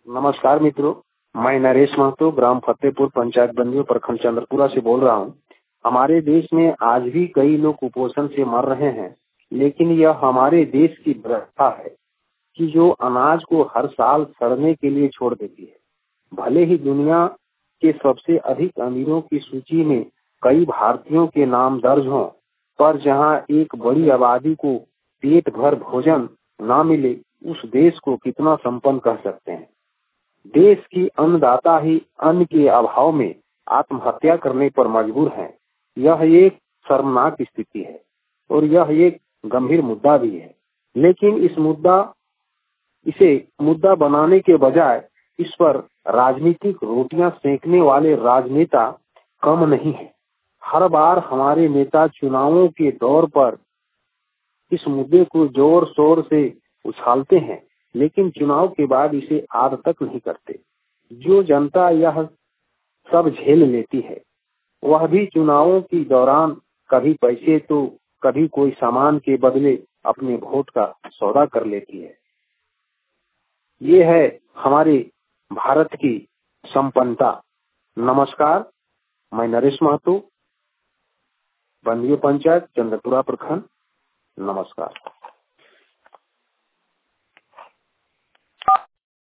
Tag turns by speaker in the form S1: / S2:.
S1: नमस्कार मित्रों, मैं नरेश महतो ग्राम फतेहपुर पंचायत बंदियों प्रखंड चंद्रपुरा से बोल रहा हूँ। हमारे देश में आज भी कई लोग कुपोषण से मर रहे हैं, लेकिन यह हमारे देश की व्यवस्था है कि जो अनाज को हर साल सड़ने के लिए छोड़ देती है। भले ही दुनिया के सबसे अधिक अमीरों की सूची में कई भारतीयों के नाम दर्ज हों, पर जहाँ एक बड़ी आबादी को पेट भर भोजन न मिले, उस देश को कितना संपन्न कह सकते हैं। देश की अन्नदाता ही अन्न के अभाव में आत्महत्या करने पर मजबूर हैं। यह एक शर्मनाक स्थिति है और यह एक गंभीर मुद्दा भी है। लेकिन इसे मुद्दा बनाने के बजाय इस पर राजनीतिक रोटियां सेकने वाले राजनेता कम नहीं है। हर बार हमारे नेता चुनावों के दौर पर इस मुद्दे को जोर शोर से उछालते हैं, लेकिन चुनाव के बाद इसे आद तक नहीं करते। जो जनता यह सब झेल लेती है, वह भी चुनावों के दौरान कभी पैसे तो कभी कोई सामान के बदले अपने वोट का सौदा कर लेती है। ये है हमारे भारत की संपन्नता। नमस्कार, मैं नरेश महतो, बंदियों पंचायत चंद्रपुरा प्रखंड। नमस्कार।